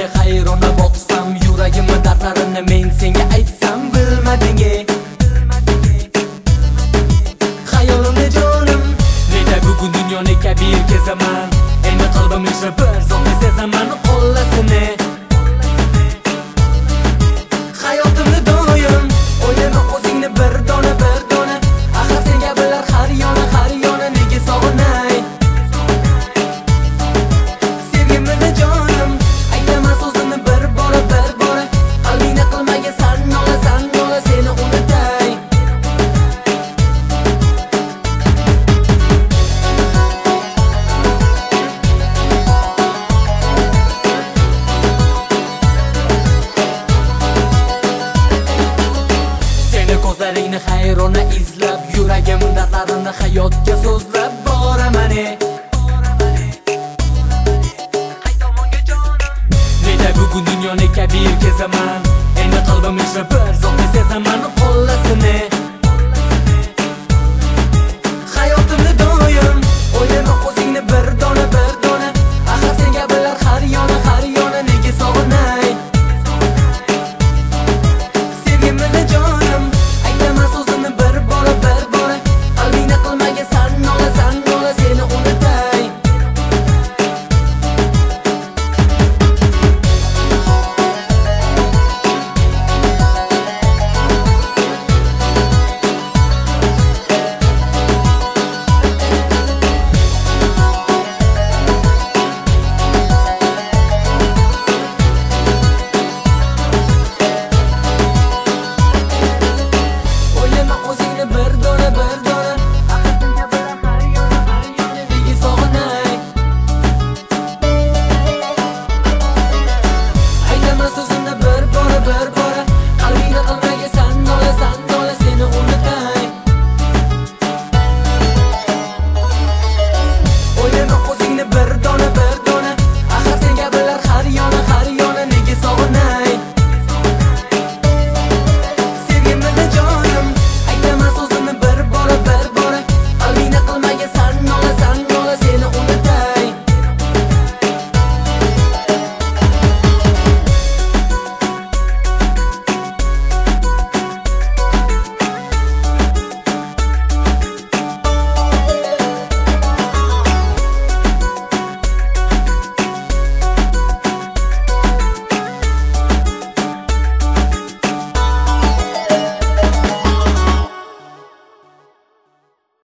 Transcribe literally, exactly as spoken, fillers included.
ko'zlaringga hayrona boqsam, yuragimni dardlarini men senga aytsam, bilmading xayolimda jonim. Nega bugun dunyoni kabir kezaman, endi qalbim ichra bir zotni sezaman, qo'llasini hayotimni doim o'ylama o'zingni bir dona bir dona. Axir sen kabilar har yona har yona, nega sog'inay sevgimizni jonim. Aytaman so'zimni bir bora bir bora, qalbingni qilmaga san nola san nola, seni unutay. Ko'zlaringni hayrona izlab, yuragim dardlarini hayotga so'zlab boraman. Nega bugun dunyoni kabir kezaman, endi qalbim ichra bir zotni sezaman, qo'llasini